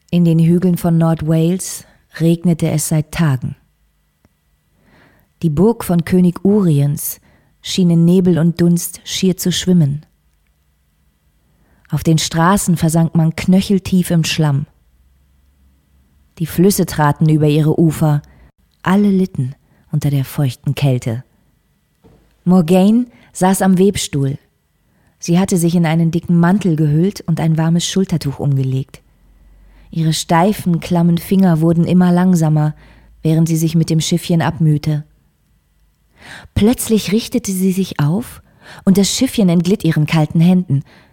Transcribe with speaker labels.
Speaker 1: In den Hügeln von Nord-Wales regnete es seit Tagen. Die Burg von König Uriens schien in Nebel und Dunst schier zu schwimmen. Auf den Straßen versank man knöcheltief im Schlamm. Die Flüsse traten über ihre Ufer, alle litten unter der feuchten Kälte. Morgane saß am Webstuhl. Sie hatte sich in einen dicken Mantel gehüllt und ein warmes Schultertuch umgelegt. Ihre steifen, klammen Finger wurden immer langsamer, während sie sich mit dem Schiffchen abmühte. Plötzlich richtete sie sich auf und das Schiffchen entglitt ihren kalten Händen.